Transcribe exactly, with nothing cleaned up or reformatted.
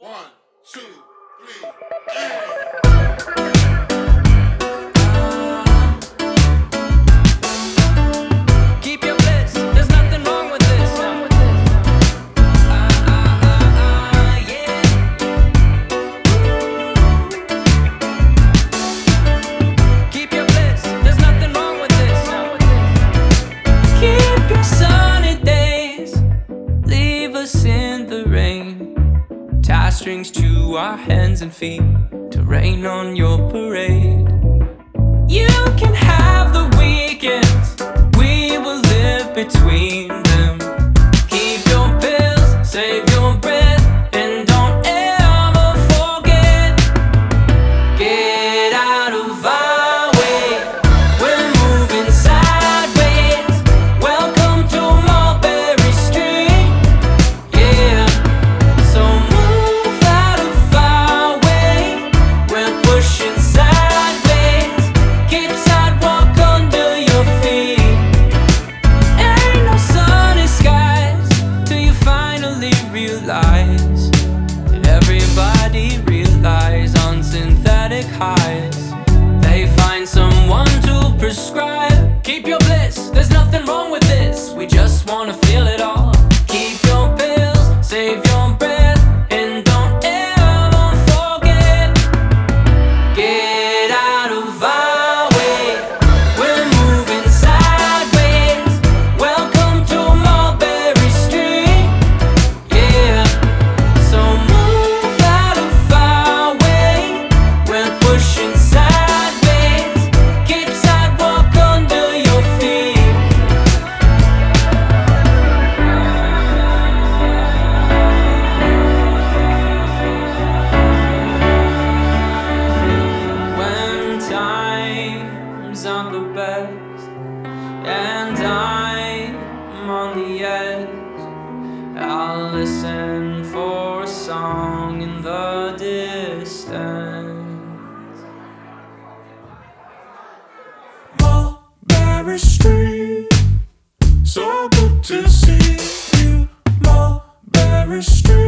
One, two, three, and... Keep your bliss, there's nothing wrong with this. Ah, ah, ah, ah, yeah. Keep your bliss, there's nothing wrong with this. Keep your sunny days, leave us in the rain. Tie strings to our hands and feet to rain on your parade. You can have the weekends, we will live between them. Keep your pills, save your breath, and don't ever forget. Get out of our way, we're moving sideways. Welcome to Mulberry Street, yeah. So move out of our way, we're pushing sideways. Keep sidewalk under your feet. Ain't no sunny skies till you finally realize that everybody relies on synthetic highs. They find someone to prescribe. Keep your bliss, there's nothing wrong with this. We just wanna feel it all. Keep your pills, save your breath, and don't ever forget. Get out of our way, we're moving sideways. Welcome to Mulberry Street, yeah. So move out of our way, we're pushing sideways. Keep sidewalk under your feet. When times aren't the best and I'm on the edge, I'll listen for a song in the distance. Mulberry Street, so good to see you. Mulberry Street.